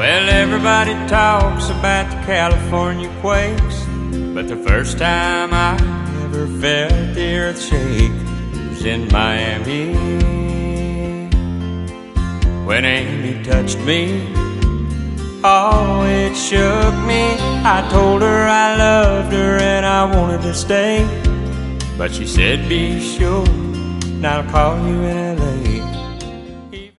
Well, everybody talks about the California quakes, but the first time I ever felt the earth shake was in Miami. When Amy touched me, oh, it shook me. I told her I loved her and I wanted to stay, but she said, be sure, and I'll call you in